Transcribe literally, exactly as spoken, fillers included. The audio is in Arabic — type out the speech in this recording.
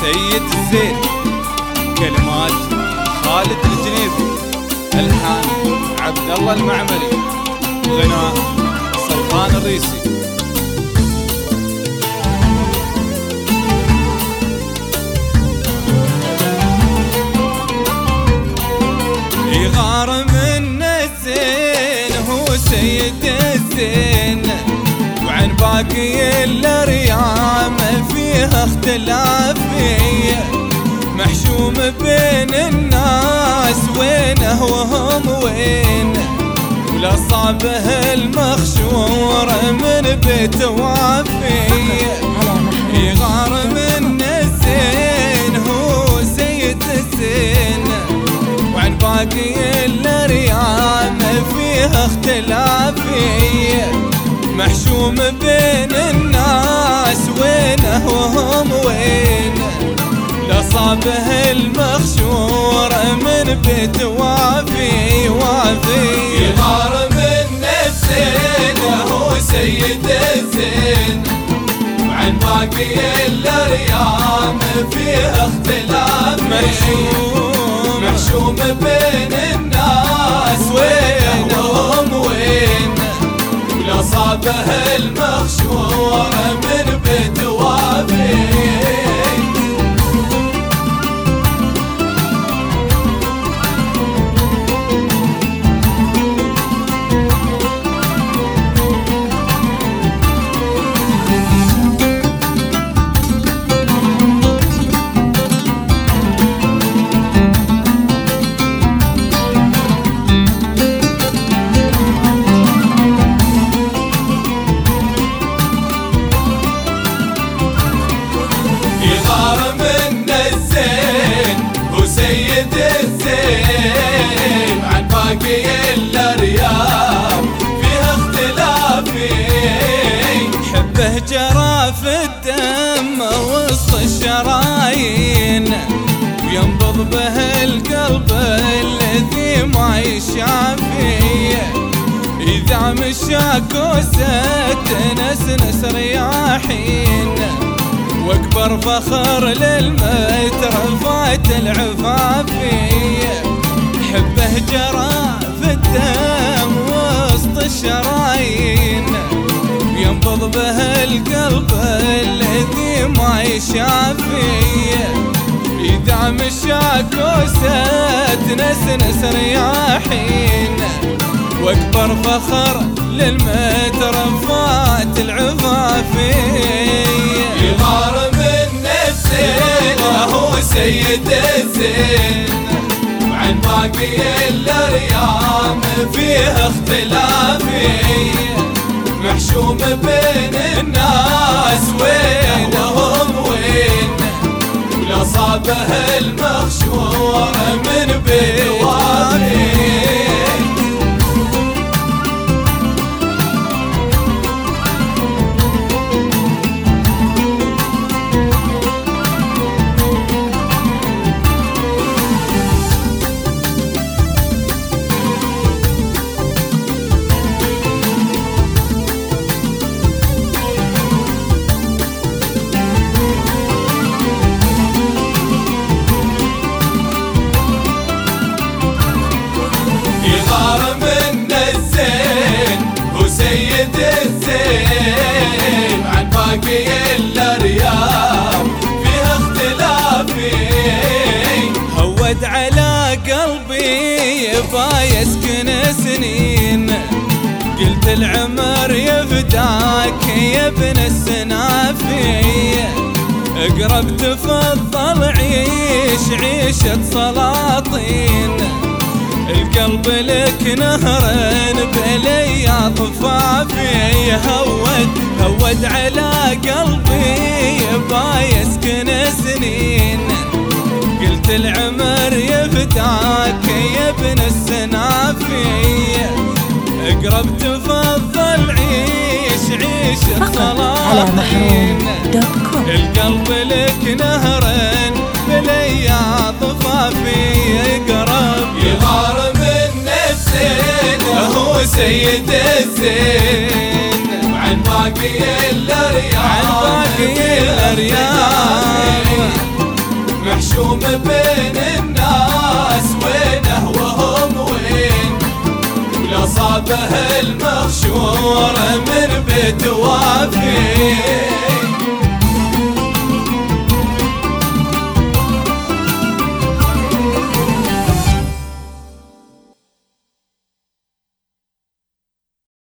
سيد الزين. كلمات خالد الجنيبي، الحان عبد الله المعمري، غناء سلطان الريسي. يغار من الزين هو سيد الزين، وعن باقي الاريام فيها اختلاف فيه، محشوم بين الناس وينه وهم وين، ولا صابه المخشور من بيت وافيه. يغار من الزين هو سيد الزين، وعن باقي الاريام فيها اختلاف فيه، محشوم بين الناس وينه وهم وين، لا صابه المخشور من بيت وافي وافي. يغار من الزين هو سيد الزين، وعن باقي الاريام فيها اختلاف، محشوم محشوم بين الناس وينه وهم وين، ولا صابه المخشور من بيت وافي. سيد الزين عن باقي الاريام فيها اختلاف، حبه جرى في الدم وسط الشرايين، وينبض به القلب الذي ما يشافيه، إذا مشاك وست نسنس رياحين، واكبر فخر للمترفات العفافية. حبه جرى في الدم وسط الشرايين، ينبض به القلب الذي ما يشافيه، إذا مشاك وست نسنس رياحين، واكبر فخر للمترفات العفافية. يغار من الزين هو سيد الزين، وعن باقي الاريام فيها اختلاف، محشوم بين الناس وينهم وين، ولا صابه المخشور من بيت وافي. سيد الزين عن باقي الاريام فيها اختلاف، هود على قلبي يبا يسكن سنين، قلت العمر يفداك يا ابن السنافية، اقرب تفضل عيش عيشة سلاطين، القلب لك نهرين بلي ضفافي. هود هود على قلبي يبا يسكن سنين، قلت العمر يفداك يا ابن السنافية، اقرب تفضل عيش عيشة سلاطين، القلب لك نهرين بلي ضفافي. اقرب يغار من الزين هو سيد الزين، وعن باقي الاريام عن باقي الاريام هجوم بين الناس وينه وهم وين، ولا صابه المخشور من بيت وافي.